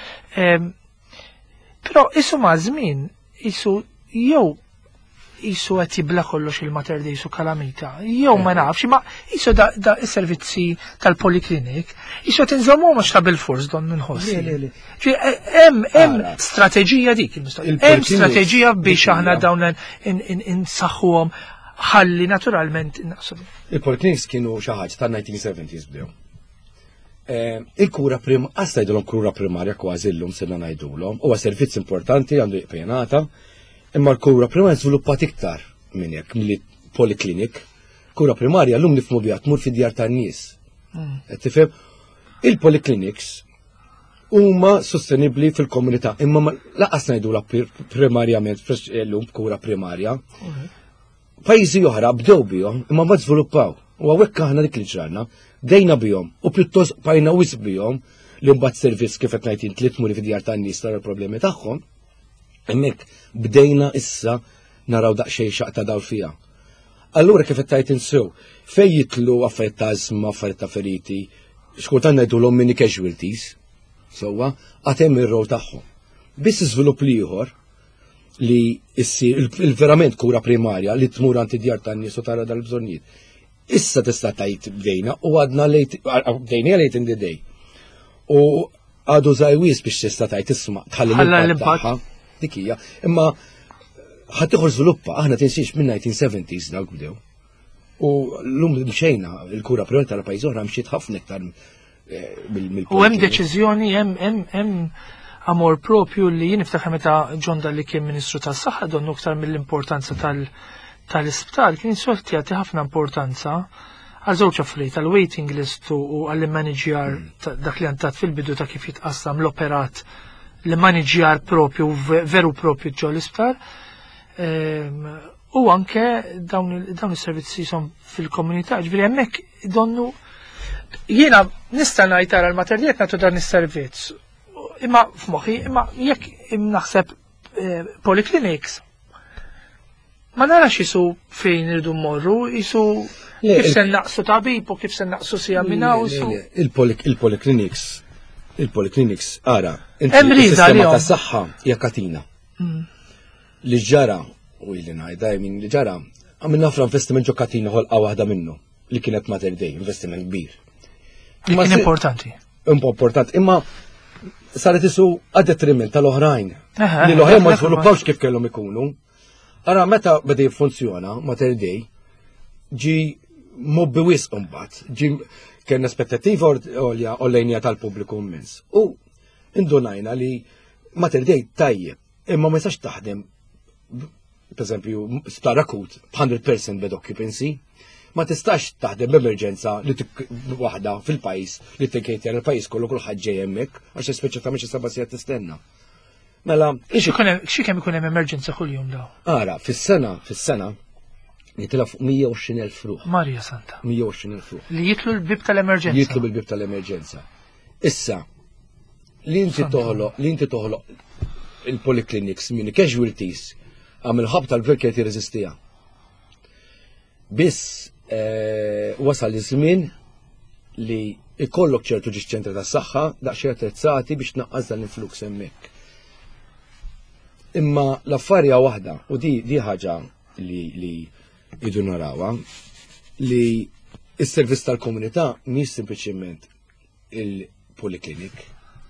Però isu ma' żmien isu jew jisu għet jibla kollox il-mater di jisu kalamita. Jew ma nafx, ma jisu da il-servizzi tal-poliklinik, jisu għet nżommu mux ta' bil-fors don nħossi. Hemm strategija dik il-mistoqsija. Hemm strategija biex aħna dawn insaħħuhom ħalli naturalment naqsu. Il-polikliniks kienu xi ħaġa tan-1970s bdew. Il-kura għasta jgħidulhom kura primarja kważi llum se ngħidulhom, huwa servizz importanti għandu jqpenata. Imma l-kura primarja żviluppat iktar minn hekk mill-poliklinik. Kura primarja llum nifhmu biha tmur fid-djar tan-nies. Qed tifhem? Il-polikliniks huma sostenibbli fil-komunità, imma laqas ngħidulha primarjament llum kura primarja. Pajjiżi oħra bdew bihom imma ma żviluppaw. U hawnhekk aħna dik li ġrarna bdejna bihom u pjuttost bajna wisq bihom li mbagħad servizz kif qed ngħid int li tmuri fid-djar tan-nies tara l-problemi tagħhom. Hemmhekk bdejna issa naraw daqsxejn xaqta dawl fiha. Allura kif qed tajt insew, fejn jitlu affarijiet ta' żma, affarijiet ta' feriti, xkultant ngħidulhom mini casualties, sewwa għad hemm ir-rol tagħhom. Biss iżvilupp ieħor li issir il-verament kura primarja li tmur għand id-djar tan-nies u tara dal-bżonnijiet. Issa tista' tgħid bdejna u għadna bdejna lejt in the day. U għadu żgħir biex tista' tgħid isma' tħalli l-impatt dik hija, imma ħadd ieħor żviluppa aħna tinsiex minn-1970s dawk bdew. U llum mxejna il-kura primarja tal-pajjiż oħra mxiet ħafna iktar mill-politika. U hemm deċiżjoni hemm amor propju li jien niftakar meta John Dalli kien Ministru tas-Saħħa donnu iktar mill-importanza tal-isptar kien solti jagħti ħafna importanza għal żewġ affarijiet għall-waiting list u għall-manager dak li għantat fil-bidu ta' kif jitqassam l-operat l-manager propju veru propju ġo l-isptar. U anke dawn is-servizzi son fil-komunità, ġifieri hemmhekk donnu jiena nista' ngħid tara l-materjaliet nagħtu dan is-servizz. Imma f'moħħi, imma jekk naħseb polyclinics ma narax jisu fejn irridu mmorru, jisu kif se naqsu tabib u kif se naqsu sija minnaw. Il-polyclinics ara, il-sistema ta' saħħa hija katina. Li ġara, u li ngħidha min li ġara, għamilna fra investiment ġo katina ħolqa waħda minnu li kienet Mater Dei, investiment kbir. Li kien importanti. Importanti, imma saret isu għad-detriment tal-oħrajn. Li l-oħrajn ma jżviluppawx kif kellhom ikunu. Ara meta beda jiffunzjona Mater Dei ġi mobbi wisq imbagħad, ġi kien aspettattiva għolja ollejnija tal-pubbliku immens. U indunajna li Mater Dei tajjeb, imma ma jistax taħdem pereżempju sptar akut b'100% bed occupancy, ma tistax taħdem b'emerġenza li waħda fil-pajjiż li tikkejtja l-pajjiż kollu kulħadd ġej hemmhekk għax speċjalment seba' sigħat tistenna. Mela, xi kemm ikun hemm emerġenza kuljum daw? Ara, fis-sena jitilha fuq 120,000 ruħ. Marja Santa. 120,000 ruħ. Li jitlu l-bib tal-emerġenza. Jitlu bil-bib tal-emerġenza. Issa, li inti toħloq il-polyclinics minn casualties għamil ħab tal-gvern kien jirreżistija. Biss wasal iż-żmien li ikollok ċertu ġiċ-ċentri tas-saħħa daqsxejn attrezzati biex tnaqqas dan il-flux hemmhekk. Imma l-affarja waħda, u di ħaġa li idu narawha, li s-servizz tal-komunità mhix sempliċement il-poliklinik.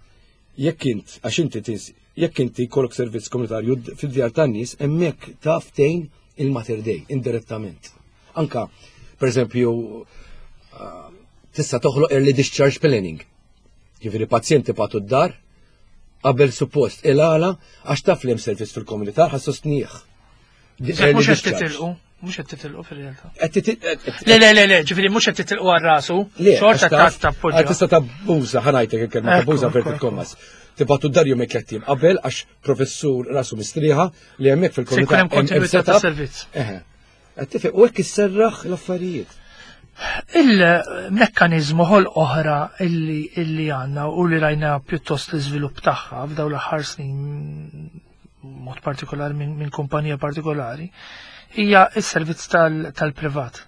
Jekk inti jkollok servizz komunitarju fid-djar tan-nies, hemmhekk taf tgħin il-Mater Dei indirettament. Anka, pereżempju, tista' toħloq early discharge planning. Jiġifieri pazjenti bagħtu d-dar qabel suppost il-għala għax taf li hemm servizz fil-komunità ħa sostnieħ. Mhux qed titilqu fir-realtà. Le, ġifieri mhux qed titilqu għal rasu. Xorta tappoġġja. Tista' tabbuża ħanajtek il-kelma tabbuża vertit kommas. Tibgħatu d-dar jum eklettim qabel għax professur rasu mistrieħa li hemmhekk fil-komunità. Se jkun hemm kontinwità ta' servizz. U hekk isserraħ l-affarijiet. Il-mekkanizmu ħol oħra illi għanna u li rajna pjuttost l-iżvilupp tagħha f'dawn l-aħħar snin mod partikolari minn kumpanija partikolari hija s-servizz tal-privat.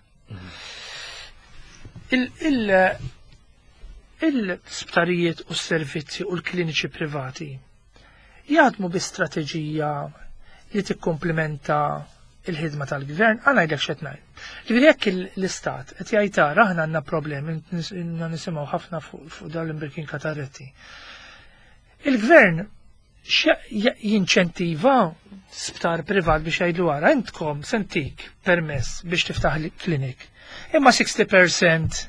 Il-sptarijiet u s-servizzi u l-kliniċi privati jaħdmu bi strateġija li tikkomplementa il-ħidma tal-gvern, għana jgħidlek xetnaj. Ġiviri jekk l-istat, qed jgħid tara aħna għandna problemi, nisimgħu ħafna fuq dawn l-imberkin katarretti. Il-gvern jinċentiva sptar privat biex jgħidlu għara, intkom sentik permess biex tiftaħ klinik. Imma 60%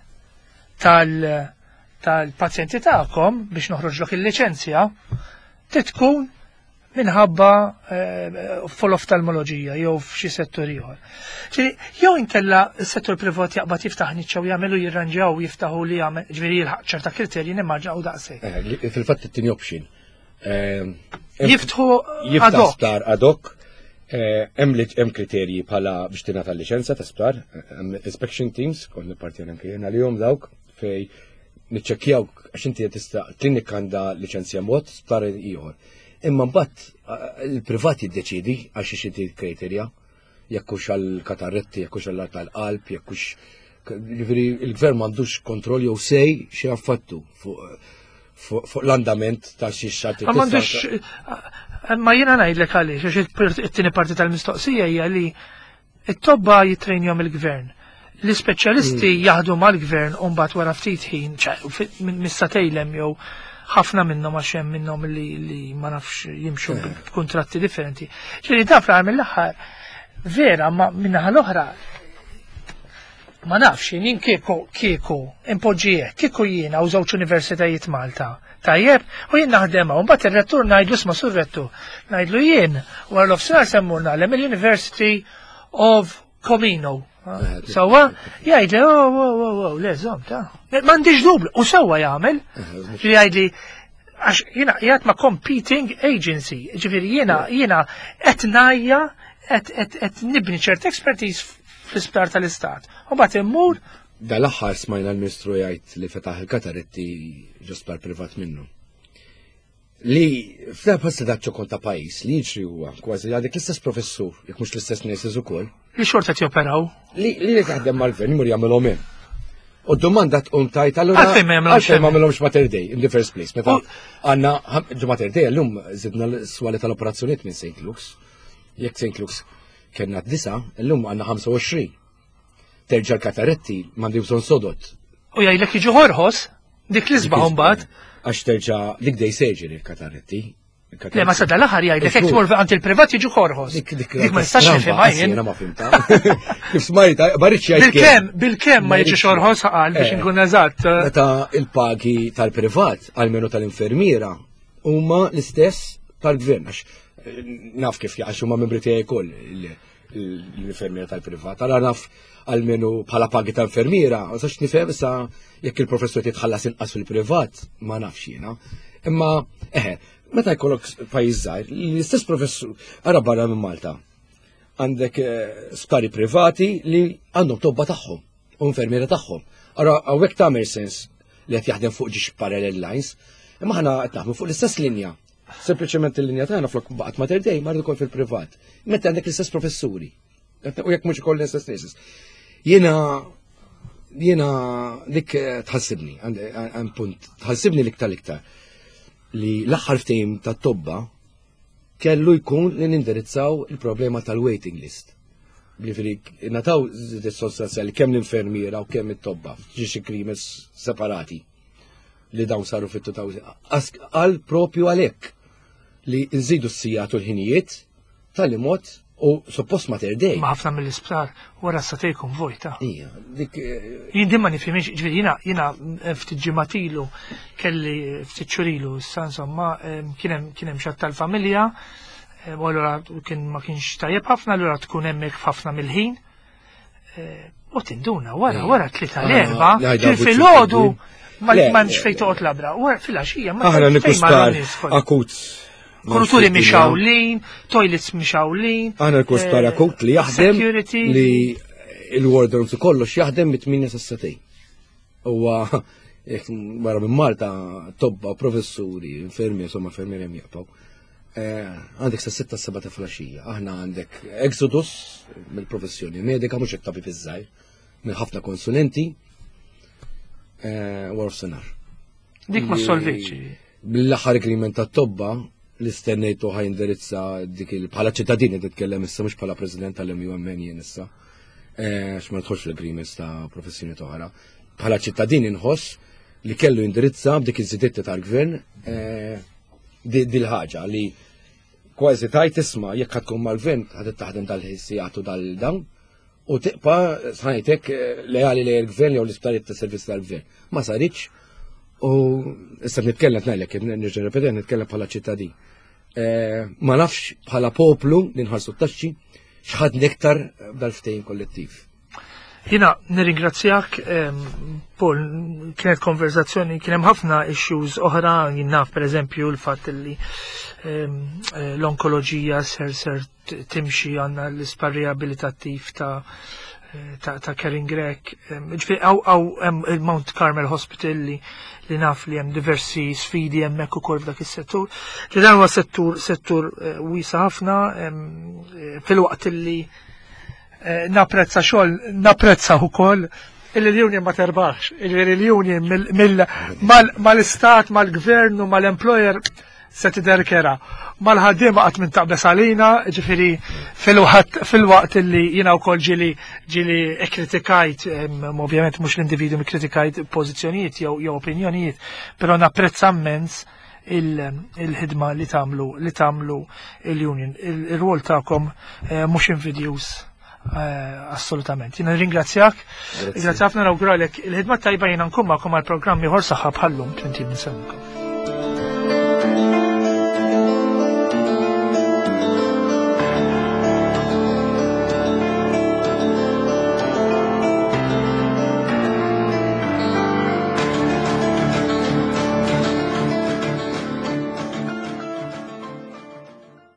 tal-pazjenti tagħkom biex noħroġlok il-liċenzja titkun minħabba fol-oftalmoloġija jew f'xi settur ieħor. Jew inkella s-settur privat jaqbad jiftaħ niċċa u jagħmelu jirranġaw jiftaħu li jagħmel ġifieri jilħaq ċerta kriterji nimmaġnaw daqshekk. Fil-fatt it-tieni option. Jiftħu ad hoc. Sptar ad hoc, hemm kriterji bħala biex tingħata l-liċenza ta' sptar, inspection teams, konna parti anke jiena li dawk fej niċċekkjaw għax inti tista' klinika għandha liċenzja mod, sptar ieħor. Imma mbagħad il-privat jiddeċidi għal xi kriterja, jekk hux għall-katarretti, jekk hux għall-qalb, jekk hux jiġifieri il-gvern m'għandux kontroll jew sej xi affattu fuq l-andament ta' xi xatti. Ma jiena ngħidlek għaliex għax it-tieni parti tal-mistoqsija hija li t-tobba jitrejnjhom il-gvern. L-ispeċjalisti jaħdu mal-gvern u mbagħad wara ftit ħin mis-satejlem jew ħafna minnhom għax hemm minnhom li ma nafx jimxu b'kuntratti differenti. Ġifieri taf mill-aħħar vera ma minnaħa l-oħra ma nafx jien kieku impoġġijek kieku jiena u żewġ universitajiet Malta. Tajjeb, u jien naħdemha u mbagħad ir-rettur ngħidlu isma' sur rettur. Ngħidlu jien wara l-ofsinhar semmurna l-University of Comino Sawa, jgħidli, le, zom, ta' m'għandix dublu, u sawa jagħmel, jgħidli, għax jiena jgħat ma' competing agency, ġifieri jiena qed ngħajja qed nibni ċert expertise fl-isptar tal-Istat. U bagħad immur. Dal-aħħar smajna l-Ministru jgħid li fetaħ il-Kataretti ġospar privat minnu. Li f'da bħassa daċċo ta' pajis li jiġri huwa kważi għadek l-istess professur, jekk mhux l-istess nurses ukoll. Li xorta joperaw. Li taħdem mal-gvern imur jagħmilhom hemm. U d-domanda tqum tajt allura għalfejn ma jagħmilhomx Mater Dei in the first place. Meta għandna Mater Dei llum żidna l-swali tal-operazzjonijiet minn St. Luke's. Jekk St. Luke's kellna 9, llum għandna 25. Terġa' l-Kataretti m'għandi bżonn sodod. U jgħidlek jiġu ħorħos dik l-isbaħ mbagħad. Għax terġa' dik dej seġri l-Kataretti. Le ma sada l-aħħar jgħidlek hekk tmur għand il-privat jiġu ħorħos. Dik ma nistax nifhimha jien. Ma fimta. Kif smajta, baritx jgħid. Bil-kemm ma jiġix ħorħos qal biex inkun eżatt. Meta il-pagi tal-privat għalmenu tal-infermiera huma l-istess tal-gvern għax naf kif għax huma membri tiegħi wkoll l-infermiera tal-privat. Ara naf għalmenu bħala pagi tal-infermiera, għax nifhem issa jekk il-professur titħallas inqas fil-privat, ma nafx jiena. Imma meta jkollok pajjiż żgħir, l-istess professur ara barra minn Malta. Għandek sptari privati li għandhom tobba tagħhom u infermiera tagħhom. Ara hawnhekk tagħmel sens li qed jaħdem fuq ġiex parallel lines, imma aħna qed naħdmu fuq l-istess linja. Sempliċement il-linja tagħna flok baqgħet Mater Dei ma ukoll fil-privat. Meta għandek l-istess professuri. U jekk mhux ikoll l-istess nurses. Jiena dik tħassibni, għand punt, tħassibni l-iktar li l-aħħar ftehim tat-tobba kellu jkun li nindirizzaw il-problema tal-waiting list. Ġifieri nataw żied sostanzjali kemm l-infermiera u kemm it-tobba ġiex agreements separati li dawn saru fit-2000. Għal propju għalhekk li nżidu s-sijat u l-ħinijiet tal-imod u suppost Mater Dei. Ma ħafna mill-isptar wara satejkum vojta. Jien dimma nifhimx, ġifieri jiena ftit ġimatilu kelli ftit xurilu issa insomma kien hemm xatt tal-familja u allura ma kienx tajjeb ħafna allura tkun hemmhekk f'ħafna mill-ħin. U tinduna wara 3-4 fil-ħodu m'għandx fejn toqgħod labra. Wara fil-għaxija ma akut. Kuruturi mixawlin, toilets mixawlin. Għana l-kuspar akut li jaħdem li il-wardrooms u kollox jaħdem mit-8 sassatej. Uwa, barra minn Malta, tobba, professuri, infermier, insomma, infermier jem jaqpaw. Għandek sa 6-7 flasġija. Aħna għandek exodus mill-professjoni medika, mux ektabi fizzaj, minn ħafna konsulenti, warf senar. Dik ma solviċi. Bil-laħħar agreement ta' tobba, l-istennejtu ħaj indirizza dik bħala ċittadini titkellem issa mhux bħala President tal-MUMN jien issa. Għax ma nidħolx l-agreements ta' professjoni oħra. Bħala ċittadini nħoss li kellu indirizza b'dik iż-żidiet tal-gvern dil-ħaġa li kważi tajt isma' jekk tkun mal-gvern ħadd taħdem dal-ħissijat u dal-dawn u tiqpa' sħajtek leali lejn il-gvern jew l-isptarijiet ta' servizz tal-gvern. Ma saritx u issa nitkellem ngħidlek nirġa' repeti nitkellem bħala ċittadin. Ma nafx bħala poplu li nħallsu t-taxxi x'ħad nektar dal-ftehim kollettiv. Jiena nirringrazzjak, Paul, kienet konverzazzjoni, kien hemm ħafna issues oħra, jien naf pereżempju l-fatt li l-onkoloġija ser timxi għandna l-ispar riabilitattiv ta' Kering Grek. Ġifieri hemm il-Mount Carmel Hospital li naf li hemm diversi sfidi hemmhekk ukoll f'dak is-settur. Li dan huwa settur wiesa ħafna fil-waqt li napprezza ukoll il-union ma terbaħx. Il-union mal-istat, mal-gvern u mal-employer se tiderkera. Mal-ħaddiema qatt minn taqbes għalina, ġifieri fil-waqt li jiena wkoll ġieli kritikajt, ovvjament mhux l-individu kritikajt pożizzjonijiet jew opinjonijiet, però napprezza immens il-ħidma li tagħmlu il-union. Il-rwol tagħkom mhux invidjus assolutament. Jiena ringrazzjak, ringrazzjak nawguralek il-ħidma tajba jiena nkun magħkom għall-programm ieħor saħħa bħallum 20 min